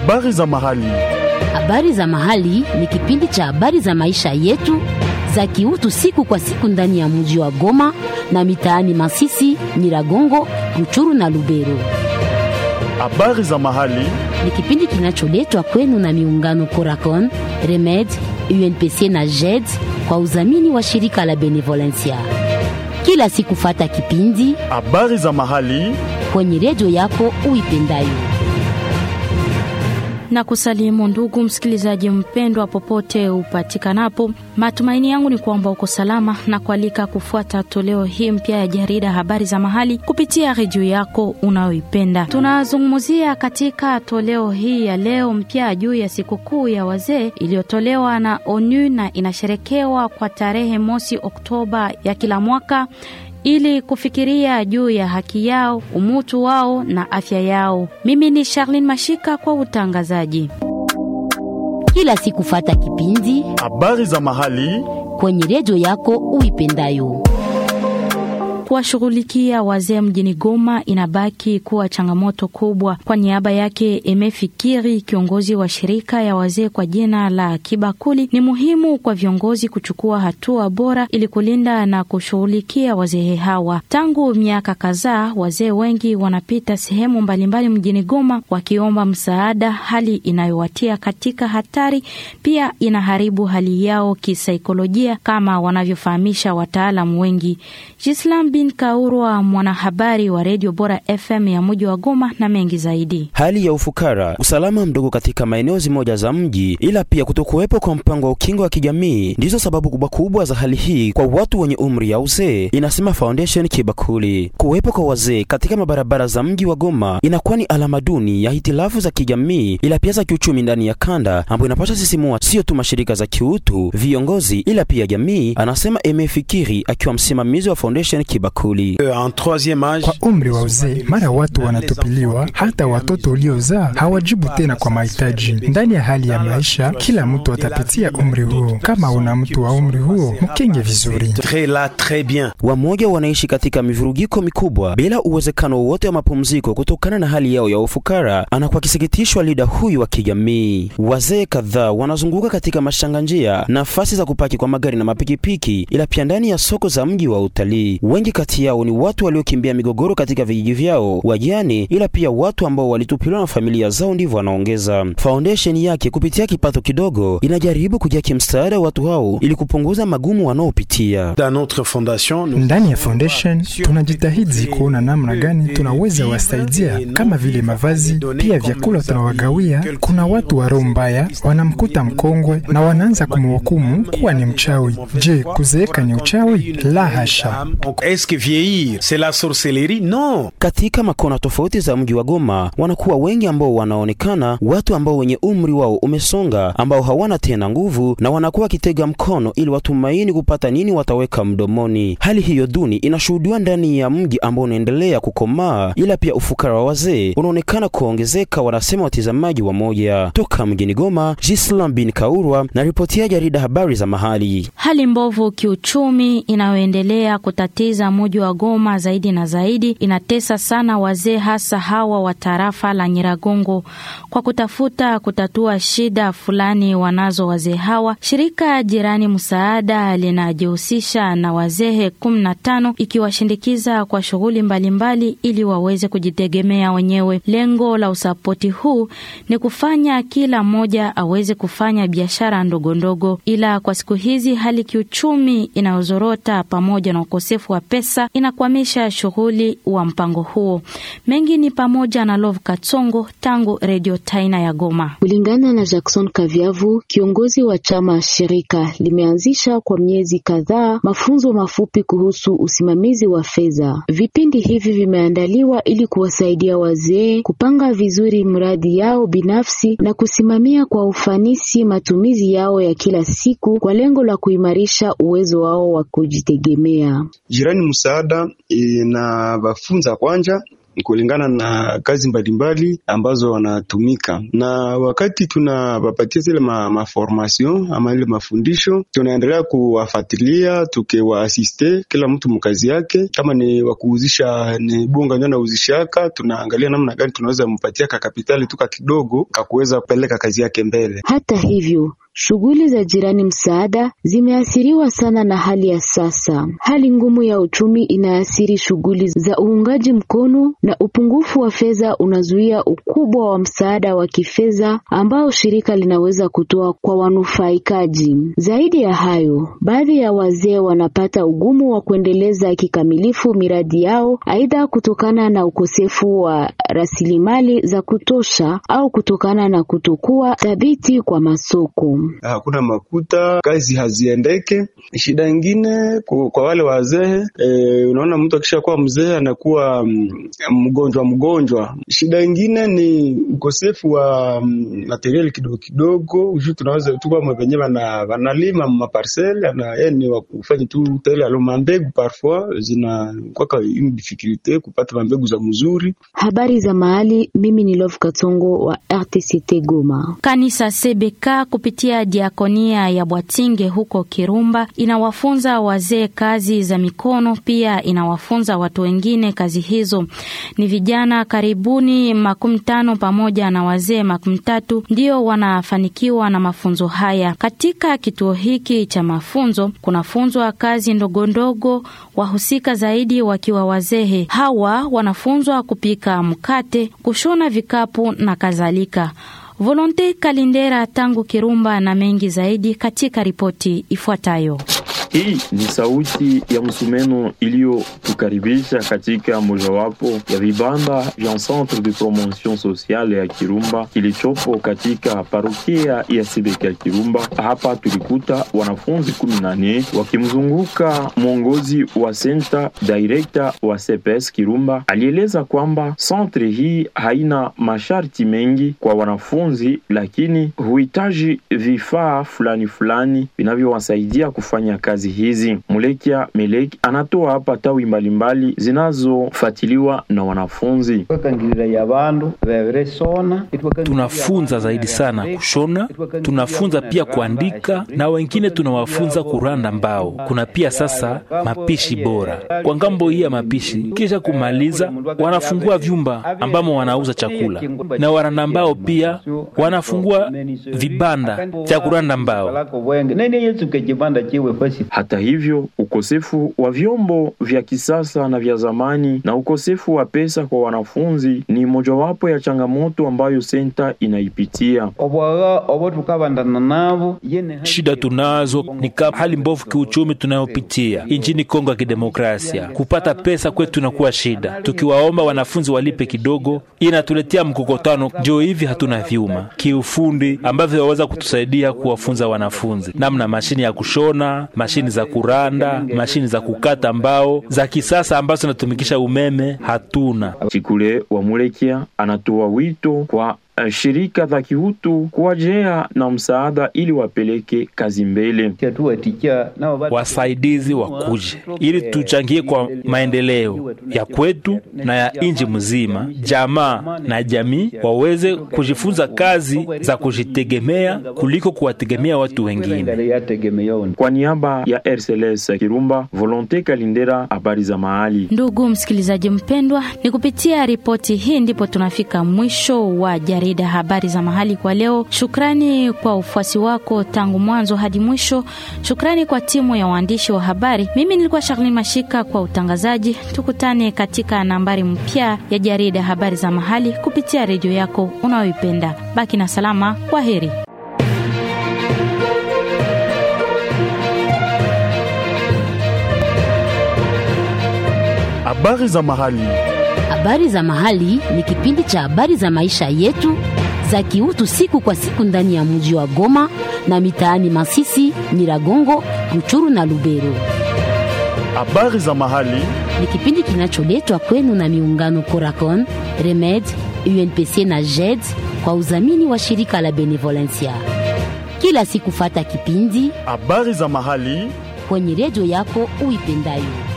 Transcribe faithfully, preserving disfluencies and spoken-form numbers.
Habari za mahali. Habari za mahali ni kipindi cha habari za maisha yetu za kiutu siku kwa siku ndani ya mji wa Goma na mitaani Masisi, Nyiragongo, Ruchuru na Lubero. Habari za mahali ni kipindi kinacholetwa kwenu na miungano Coracon, Remed, U N P C na J E D kwa udhamini wa shirika la Benevolencia. Kila siku fata kipindi Habari za mahali kwenye redio yako uipendayo. Na kusalimu ndugu msikilizaji mpendwa popote upatikanapo. Matumaini yangu ni kwamba uko salama na kualika kufuata toleo hii mpya ya jarida Habari za Mahali kupitia redio yako unayoipenda. Tunazungumzia katika toleo hii ya leo mpya juu ya sikukuu ya wazee iliyotolewa na O N U na inasherekewa kwa tarehe mosi Oktoba ya kila mwaka, ili kufikiria juu ya haki yao, umutu wao na afya yao. Mimi ni Charlene Mashika kwa utangazaji. Kila siku fata kipindi Habari za mahali kwenye redio yako uipendayo. Kuwashughulikia wazee mjini Goma inabaki kuwa changamoto kubwa. Kwa niaba yake Emefikiri, kiongozi wa shirika ya wazee kwa jina la Kibakuli, ni muhimu kwa viongozi kuchukua hatua bora ili kulinda na kushughulikia wazee hawa. Tangu miaka kadhaa, wazee wengi wanapita sehemu mbalimbali mjini Goma wakiomba msaada, hali inayowatia katika hatari, pia inaharibu hali yao kisaikolojia kama wanavyofahamisha wataalamu wengi. Gislam bin Kaurwa, mwanahabari wa Radio Bora F M ya mji wa Goma, na mengi zaidi. Hali ya ufukara, usalama mdogo katika maeneo zimoja za mji, ila pia kutokuwepo kwa mpango wa ukingo wa kijamii ndizo sababu kubwa kubwa za hali hii kwa watu wenye umri ya uzee, inasema Foundation Kibakuli. Kuwepo kwa wazee katika mabarabara za mji wa Goma inakuwa ni alama duni ya hitilafu za kijamii, ila pia za kiuchumi ndani ya kanda, ambapo inapaswa sisimua sio tu mashirika za kiutu, viongozi, ila pia jamii, anasema Emefikiri akiwa msimamizi wa Foundation Kibakuli. Kwa umri wa uzee, mara watu wanatupiliwa, hata watoto uliozaa hawajibu tena kwa mahitaji. Ndani ya hali ya maisha, kila mtu atapitia umri huo. Kama una mtu wa umri huo, mkenge vizuri. Wamoja wanaishi katika mivurugiko mikubwa bila uwezekano wote wa mapumziko kutokana na hali yao ya ufukara, anakuwa kisikitishwa lida huyu wa kijamii. Wazee kadhaa wanazunguka katika mashanga njia, nafasi za kupaki kwa magari na mapikipiki, ila pia ndani ya soko za mji wa utalii. Wengi kati yao ni watu waliokimbia migogoro katika vijiji vyao, wajane, ila pia watu ambao walitupiliwa na familia zao, ndivyo wanaongeza. Foundation yake kupitia kipato kidogo inajaribu kujia msaada watu hao ili kupunguza magumu wanaopitia. Ndani ya Foundation tunajitahidi kuona namna gani tunaweza wasaidia, kama vile mavazi, pia vyakula tunawagawia. Kuna watu wa roho mbaya wanamkuta mkongwe na wanaanza kumhukumu kuwa ni mchawi. Je, kuzeeka ni uchawi? La hasha. Est-ce que vieillir c'est la sorcellerie? Non. Katika makona tofauti za mji wa Goma wanakuwa wengi ambao wanaonekana watu ambao wenye umri wao umesonga, ambao hawana tena nguvu na wanakuwa kitega mkono ili watumaini kupata nini wataweka mdomoni. Hali hiyo duni inashuhudiwa ndani ya mji ambao unaendelea kukomaa, ila pia ufukara wa wazee unaonekana kuongezeka, wanasema watazamaji wa moja. Toka mjini Goma, Gislam bin Kaurwa na ripoti ya jarida Habari za Mahali. Hali mbovu kiuchumi inayoendelea kutatiza mji wa Goma zaidi na zaidi inatesa sana wazee, hasa hawa wa tarafa la Nyiragongo. Kwa kutafuta kutatua shida fulani wanazo wazee hawa, shirika jirani msaada linajihusisha na wazee kumi na tano ikiwashindikiza kwa shughuli mbalimbali ili waweze kujitegemea wenyewe. Lengo la usapoti huu ni kufanya kila mmoja aweze kufanya biashara ndogo ndogo, ila kwa siku hizi hali kiuchumi inayozorota pamoja na ukosefu wa pesa inakwamisha shughuli wa mpango huo. Mengi ni pamoja na Love Katsongo tangu Radio Taina ya Goma. Kulingana na Jackson Kaviavu, kiongozi wa chama, shirika limeanzisha kwa miezi kadhaa mafunzo mafupi kuhusu usimamizi wa fedha. Vipindi hivi vimeandaliwa ili kuwasaidia wazee kupanga vizuri mradi yao binafsi na kusimamia kwa ufanisi matumizi yao ya kila siku kwa lengo la kuimarisha uwezo wao wa kujitegemea. Jirani msaada inawafunza kwanja kulingana na kazi mbalimbali ambazo wanatumika. Na wakati tunawapatia zile ma, ma formation ama ile mafundisho, tunaendelea kuwafuatilia tukiwaasiste kila mtu mkazi yake. Kama ni wakuuzisha ni bunga ndio anauzishaka, tunaangalia namna gani tunaweza mpatia ka kapitali tuka kidogo kakuweza kupeleka kazi yake mbele. Hata hivyo, shughuli za jirani msaada zimeathiriwa sana na hali ya sasa. Hali ngumu ya uchumi inaathiri shughuli za uungaji mkono, na upungufu wa fedha unazuia ukubwa wa msaada wa kifedha ambao shirika linaweza kutoa kwa wanufaikaji. Zaidi ya hayo, baadhi ya wazee wanapata ugumu wa kuendeleza kikamilifu miradi yao, aidha kutokana na ukosefu wa rasilimali za kutosha au kutokana na kutokuwa thabiti kwa masoko. Hakuna makuta, kazi haziendeke. Shida nyingine kwa wale wazee, e, unaona mtu akishakuwa mzee anakuwa mgonjwa mgonjwa. Shida nyingine ni ukosefu wa material kidogo kidogo. Uju tunaweza tu kama wenyewe na wanalima maparcelle na yeye ni wakufanya tu tele aloma mbegu, parfois zina kwa une difficulté kupata mbegu za mzuri. Habari za mahali, mimi ni Love Katongo wa R T C T Goma. Kanisa C B K kupitia diakonia ya Bwatinge huko Kirumba inawafunza wazee kazi za mikono, pia inawafunza watu wengine kazi hizo. Ni vijana karibuni makumi tano pamoja na wazee makumi tatu ndio wanafanikiwa na mafunzo haya. Katika kituo hiki cha mafunzo kunafunzwa kazi ndogo ndogo, wahusika zaidi wakiwa wazee. Hawa wanafunzwa kupika mkate, kushona vikapu na kadhalika. Volonte Kalindera tangu Kirumba na mengi zaidi katika ripoti ifuatayo. Hii ni sauti ya msumeno iliyo tukaribisha katika mojawapo ya vibanda vya Centre de Promotion Sociale ya Kirumba kilichopo katika parokia ya C B K Kirumba. Hapa tulikuta wanafunzi kumi na nne wakimzunguka mwongozi wa center director wa C P S Kirumba. Alieleza kwamba centre hii haina masharti mengi kwa wanafunzi, lakini huhitaji vifaa fulani fulani vinavyowasaidia kufanya kazi hizi. Mulekia Melek anatoa hapa tawi mbalimbali zinazofuatiliwa na wanafunzi. Tunafunza zaidi sana kushona, tunafunza pia kuandika, na wengine tunawafunza kuranda mbao. Kuna pia sasa mapishi bora. Kwa ngambo hii ya mapishi, kisha kumaliza wanafungua vyumba ambamo wanauza chakula, na waranda mbao pia wanafungua vibanda vya kuranda mbao. Hata hivyo, ukosefu wa vyombo vya kisasa na vya zamani na ukosefu wa pesa kwa wanafunzi ni mojawapo ya changamoto ambayo senta inaipitia. Shida tunazo ni kama hali mbovu kiuchumi tunayopitia nchini Kongo ya Kidemokrasia. Kupata pesa kwetu tunakuwa shida. Tukiwaomba wanafunzi walipe kidogo, inatuletea mkokotano. Ndio hivi hatuna vyuma kiufundi ambavyo waweza kutusaidia kuwafunza wanafunzi namna mashini ya kushona, mashini za kuranda, mashini za kukata mbao za kisasa ambazo zinatumikisha umeme hatuna. Chikule wa Mulekia anatoa wito kwa shirika za kihutu kuwajea na msaada ili wapeleke kazi mbele. Wasaidizi wakuje ili tuchangie kwa maendeleo ya kwetu na ya nchi mzima. Jamaa na jamii waweze kujifunza kazi za kujitegemea kuliko kuwategemea watu wengine. Kwa niaba ya R C L S Kirumba, Volonte Kalindera, habari za mahali. Ndugu msikilizaji mpendwa, ni kupitia ripoti hii ndipo tunafika mwisho wa jarida habari za mahali kwa leo. Shukrani kwa ufuasi wako tangu mwanzo hadi mwisho. Shukrani kwa timu ya waandishi wa habari. Mimi nilikuwa Charlene Mashika kwa utangazaji. Tukutane katika nambari mpya ya jarida habari za mahali kupitia redio yako unayoipenda. Baki na salama. Kwaheri. Habari za mahali. Habari za mahali ni kipindi cha habari za maisha yetu za kiutu siku kwa siku ndani ya mji wa Goma na mitaani Masisi, Nyiragongo, Ruchuru na Lubero. Habari za mahali ni kipindi kinacholetwa kwenu na miungano Coracon, Remed, U N P C na J E D kwa udhamini wa shirika la Benevolencia. Kila siku fata kipindi habari za mahali kwenye redio yako uipendayo.